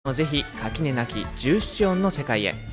ぜひ垣根なき17音の世界へ。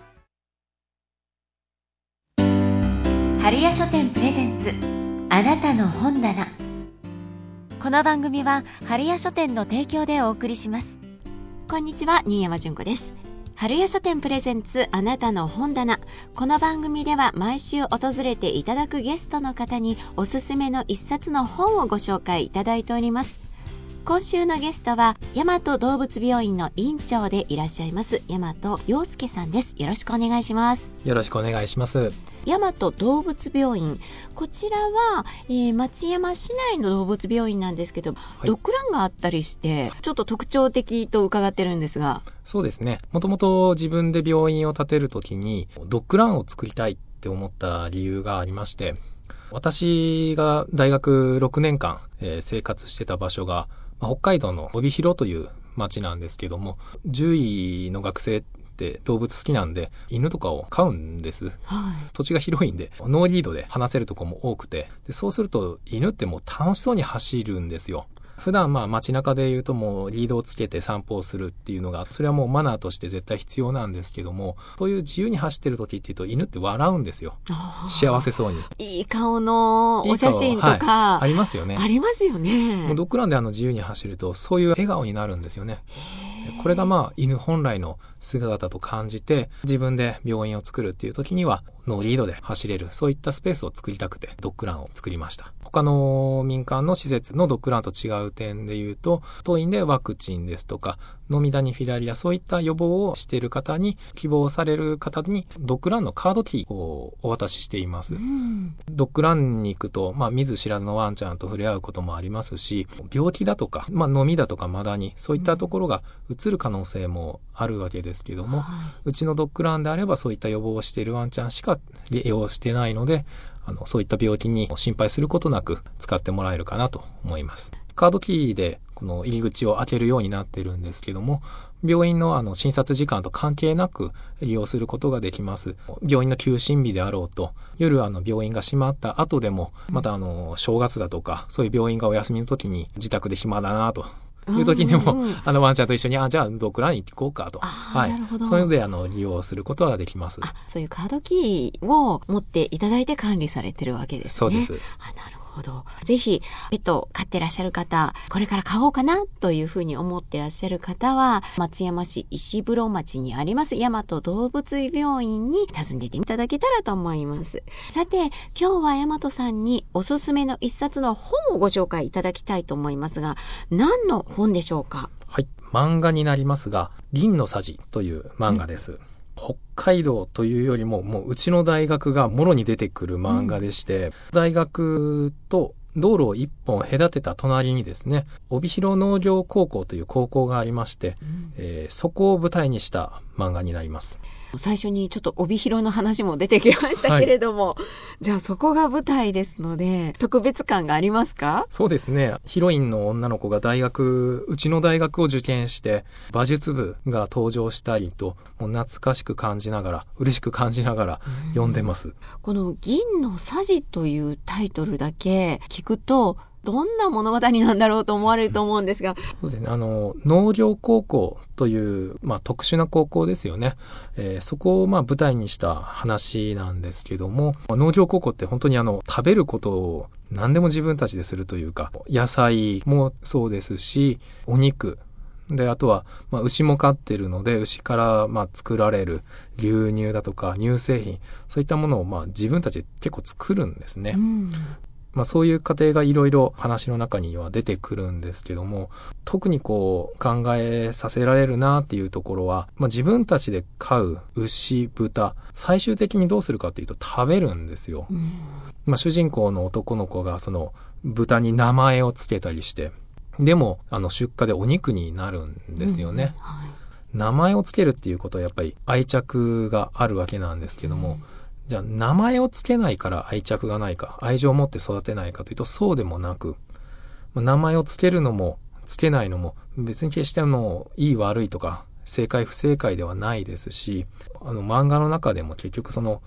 春屋書店プレゼンツ、あなたの本棚。この番組は春屋書店の提供でお送りします。こんにちは、新山純子です。春屋書店プレゼンツ、あなたの本棚。この番組では毎週訪れていただくゲストの方におすすめの一冊の本をご紹介いただいております。今週のゲストは大和動物病院の院長でいらっしゃいます大和陽介さんです。よろしくお願いします。 よろしくお願いします。 大和動物病院、こちらは、松山市内の動物病院なんですけど、ドッグランがあったりしてちょっと特徴的と伺ってるんですが。 そうですね、もともと自分で病院を建てるときにドッグランを作りたいって思った理由がありまして、私が大学6年間、生活してた場所が北海道の帯広という町なんですけども、獣医の学生って動物好きなんで犬とかを飼うんです、土地が広いんでノーリードで話せるとこも多くて、でそうすると犬ってもう楽しそうに走るんですよ。普段街中で言うともうリードをつけて散歩をするっていうのが、それはもうマナーとして絶対必要なんですけども、そういう自由に走ってる時っていうと犬って笑うんですよ。幸せそうに。 いい顔のお写真とか、 ありますよね。 ありますよね。 もうドッグランで自由に走るとそういう笑顔になるんですよね。これが犬本来の姿と感じて、自分で病院を作るっていう時にはノーリードで走れる、そういったスペースを作りたくてドッグランを作りました。他の民間の施設のドッグランと違う点で言うと、当院でワクチンですとかノミダニフィラリア、そういった予防をしている方に、希望される方にドッグランのカードキーをお渡ししています。ドッグランに行くと、見ず知らずのワンちゃんと触れ合うこともありますし、病気だとか、ノミだとかマダニ、そういったところがうつる可能性もあるわけですけども、うちのドッグランであればそういった予防をしているワンちゃんしか利用してないので、そういった病気に心配することなく使ってもらえるかなと思います。カードキーでこの入り口を開けるようになってるんですけども、病院の診察時間と関係なく利用することができます。病院の休診日であろうと、夜病院が閉まった後でも、また正月だとかそういう病院がお休みの時に自宅で暇だなという時にも、ワンちゃんと一緒にじゃあドッグランに行こうかと、そういうので利用することができます。 そういうカードキーを持っていただいて管理されてるわけですね。 そうです。 なるほど。ぜひペットを飼ってらっしゃる方、これから飼おうかなというふうに思ってらっしゃる方は、松山市石風呂町にあります大和動物病院に訪ねていただけたらと思います。さて、今日は大和さんにおすすめの一冊の本をご紹介いただきたいと思いますが、何の本でしょうか？ はい、漫画になりますが、銀のさじという漫画です。北海道というよりも、もううちの大学がもろに出てくる漫画でして、大学と道路を一本隔てた隣にですね、帯広農業高校という高校がありまして、そこを舞台にした漫画になります。 最初にちょっと帯広の話も出てきましたけれども、じゃあそこが舞台ですので特別感がありますか？ そうですね、ヒロインの女の子がうちの大学を受験して馬術部が登場したりと、もう懐かしく感じながら嬉しく感じながら読んでます。 この銀のさじというタイトルだけ聞くとどんな物語なんだろうと思われると思うんですが。 そうですね、農業高校という、特殊な高校ですよね。そこを舞台にした話なんですけども、農業高校って本当に食べることを何でも自分たちでするというか、野菜もそうですし、お肉で、あとは、牛も飼ってるので、牛から、作られる牛乳だとか乳製品、そういったものを、自分たちで結構作るんですね。そういう過程がいろいろ話の中には出てくるんですけども、特に考えさせられるなっていうところは、自分たちで飼う牛、豚、最終的にどうするかっていうと食べるんですよ。主人公の男の子がその豚に名前をつけたりして、でも出荷でお肉になるんですよね。名前をつけるっていうことはやっぱり愛着があるわけなんですけども、じゃあ名前をつけないから愛着がないか、愛情を持って育てないかというとそうでもなく、名前をつけるのもつけないのも別に決していい悪いとか正解不正解ではないですし、漫画の中でも結局その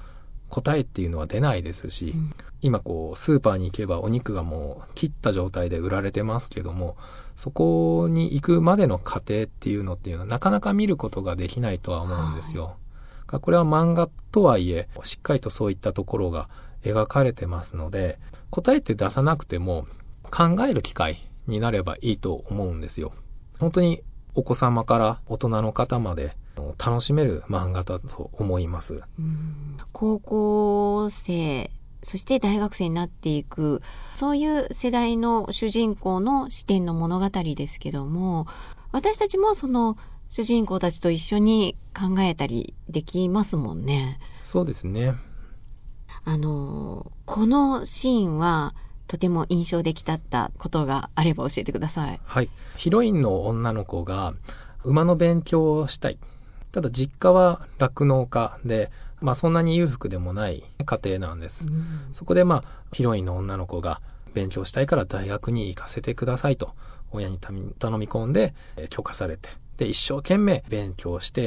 答えっていうのは出ないですし、今スーパーに行けばお肉がもう切った状態で売られてますけども、そこに行くまでの過程っていうのはなかなか見ることができないとは思うんですよ。これは漫画とはいえしっかりとそういったところが描かれてますので、答えって出さなくても考える機会になればいいと思うんですよ。本当にお子様から大人の方まで楽しめる漫画だと思います。 高校生、そして大学生になっていく、そういう世代の主人公の視点の物語ですけども、私たちもその主人公たちと一緒に考えたりできますもんね。 そうですね。 このシーンはとても印象的だったことがあれば教えてください。 はい。ヒロインの女の子が馬の勉強をしたい。ただ実家は酪農家で、そんなに裕福でもない家庭なんです。そこでヒロインの女の子が勉強したいから大学に行かせてくださいと親に頼み込んで許可されて、で一生懸命勉強して、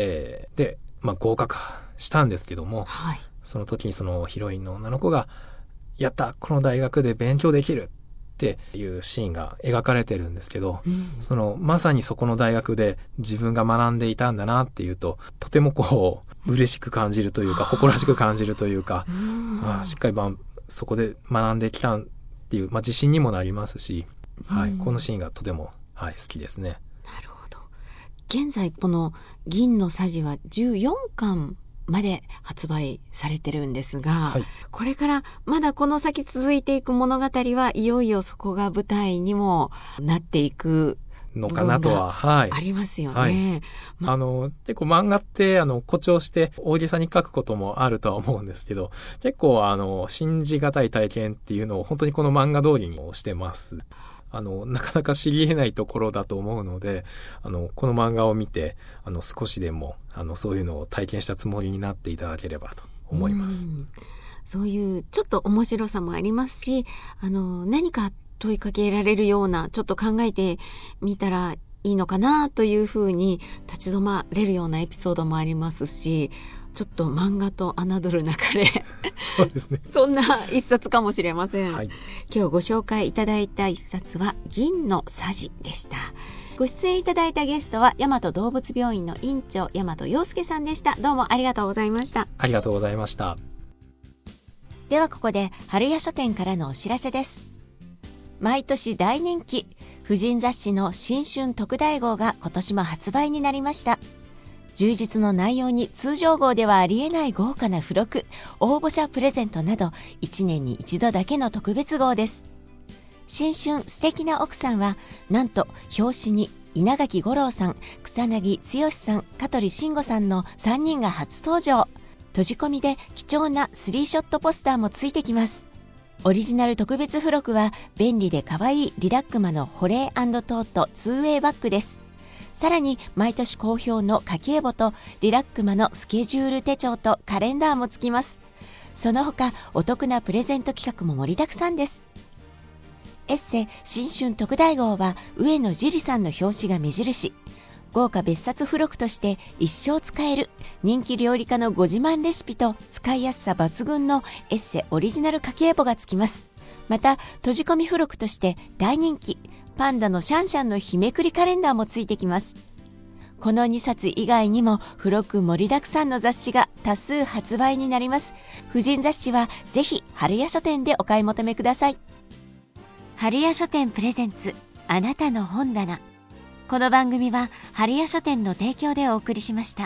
で合格したんですけども、 はい、 その時にそのヒロインの女の子がやった、この大学で勉強できるっていうシーンが描かれてるんですけど、まさにそこの大学で自分が学んでいたんだなっていうと、とても嬉しく感じるというか、誇らしく感じるというか、しっかりそこで学んできたっていう、自信にもなりますし、はい、このシーンがとても、好きですね。 なるほど。現在この銀のさじは14巻まで発売されてるんですが、これからまだこの先続いていく物語はいよいよそこが舞台にもなっていくのかなとはありますよね。 結構漫画って誇張して大げさに書くこともあるとは思うんですけど、結構信じがたい体験っていうのを本当にこの漫画通りにしてます。なかなか知り得ないところだと思うので、この漫画を見て、少しでも、そういうのを体験したつもりになっていただければと思います。 そういうちょっと面白さもありますし、何か問いかけられるような、ちょっと考えてみたらいいのかなというふうに立ち止まれるようなエピソードもありますし、ちょっと漫画と侮るなかれそうですね。 そんな一冊かもしれません。 今日ご紹介いただいた一冊は銀のさじでした。ご出演いただいたゲストは大和動物病院の院長大和陽介さんでした。どうもありがとうございました。 ありがとうございました。 ではここで春屋書店からのお知らせです。毎年大人気婦人雑誌の新春特大号が今年も発売になりました。充実の内容に通常号ではありえない豪華な付録、応募者プレゼントなど1年に一度だけの特別号です。新春素敵な奥さんはなんと表紙に稲垣吾郎さん、草薙剛さん、香取慎吾さんの3人が初登場。閉じ込みで貴重な3ショットポスターもついてきます。オリジナル特別付録は便利で可愛いリラックマの保冷&トート 2way バッグです。さらに毎年好評の家計簿とリラックマのスケジュール手帳とカレンダーもつきます。その他お得なプレゼント企画も盛りだくさんです。エッセ新春特大号は上野樹里さんの表紙が目印。豪華別冊付録として一生使える人気料理家のご自慢レシピと使いやすさ抜群のエッセオリジナル家計簿がつきます。また閉じ込み付録として大人気パンダのシャンシャンの日めくりカレンダーもついてきます。この2冊以外にも付録盛りだくさんの雑誌が多数発売になります。婦人雑誌はぜひ春屋書店でお買い求めください。春屋書店プレゼンツあなたの本棚。この番組は春屋書店の提供でお送りしました。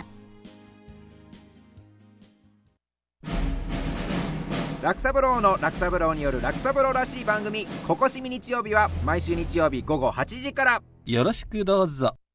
楽三郎の楽三郎による楽三郎らしい番組、ここしみ日曜日は毎週日曜日午後8時から。 よろしくどうぞ。